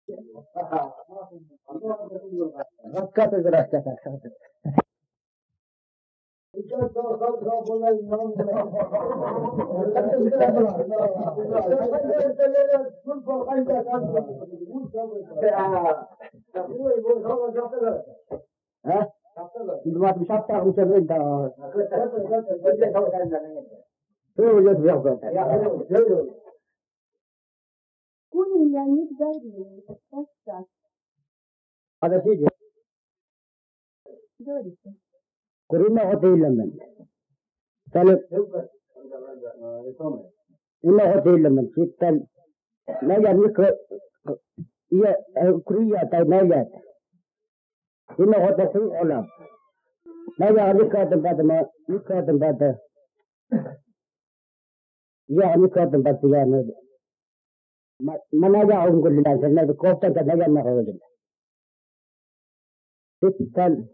ركعت درجة ها؟ ما تشطح وتبين ده. هو اللي بيحصل. كل يعني يقدر يتفسر. هذا شيء. دوري. كريمة هتيل لمن. ثالث. إنه هتيل لمن ستة. نجا ميكرو. يا كريا تنجا. إنه هتسوي علام. نجا ميكاتم بعد ما ميكاتم بعد. يا ميكاتم بعد يعني. ما نجا أقول لله سنة بكوفة نجا ما هو لله. ستة.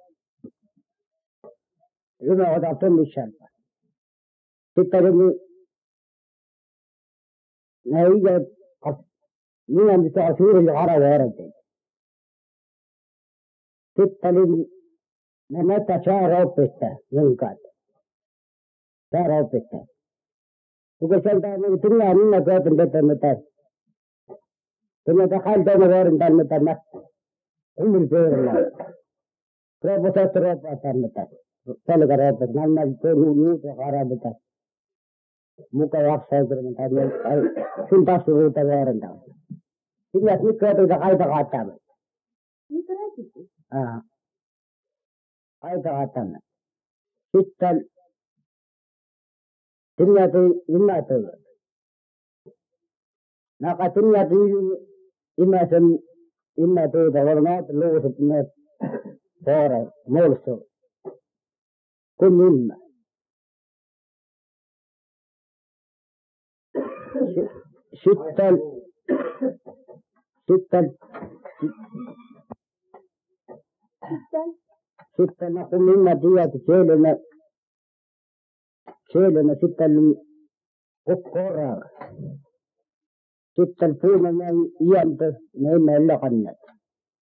إنه هتعطون الشرطة. ستة رجل. نهيجة من بتأثير العرب وارد. ستة رجل. نمتا شارو بيتا ينقاد. شارو بيتا. وقال من تنيا أننا قادم بيتا متى. تنيا دخل دون وارد دان متى مت. هم الفير الله. ربطة ربطة متى. سلك ربطة نعم نوت وخارا متى. muka waksa dengan tadi cinta suruh tawaran dah. Tinggal nikah tu dah kaya kata. Nikah tu. Kaya kata. Kita tinggal tu inna tu. Nak tinggal tu inna tu dah warna tu lu sebenarnya orang molso. Kuninna. ستة نقول منا ديات شيلنا ستة القرى ستة الفول من ينتظر ما إلا قنات